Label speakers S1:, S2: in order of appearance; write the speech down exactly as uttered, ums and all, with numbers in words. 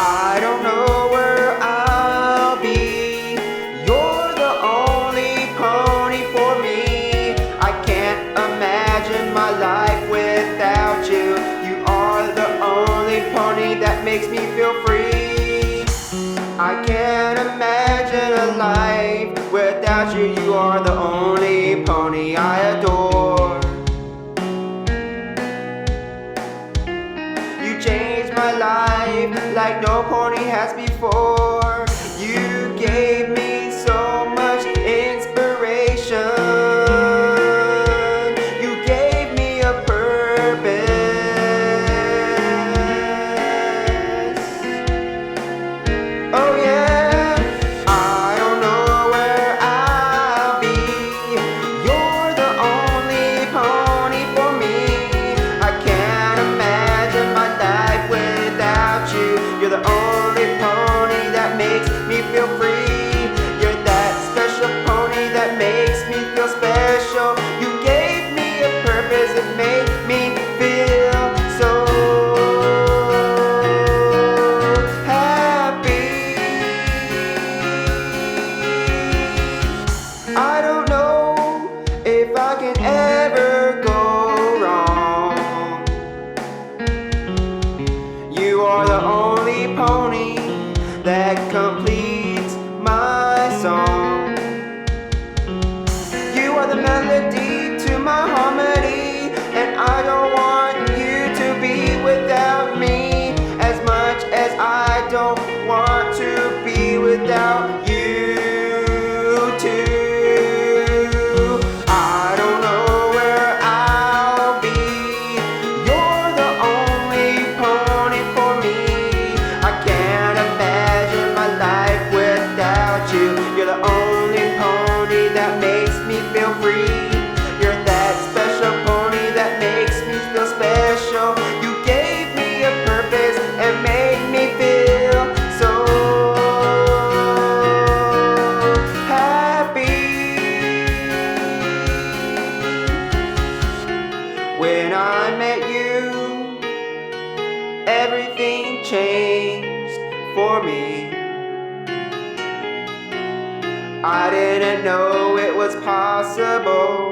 S1: I don't know where I'll be. You're the only pony for me. I can't imagine my life without you. You are the only pony that makes me feel free. I can't imagine a life without you. You are the only pony I adore. You changed my life like no pony has before. You gave me so much inspiration. You gave me a purpose. Oh yeah, I don't know where I'll be. You're the only pony for me. I can't imagine my life without you. You're the only pony that makes me feel free. You're that special pony that makes me feel special. You gave me a purpose and made me feel so happy. I don't know if I can ever go wrong. You are the only pony that completes my song. You are the melody to my harmony, and I don't want you to be without me, as much as I don't want to be without you too. I don't know where I'll be. You're the only pony for me. I can't imagine my life without you. You're the only pony that makes me feel free. You're that special pony that makes me feel special. You gave me a purpose and made me feel so happy. When I met you, everything changed for me. I didn't know it was possible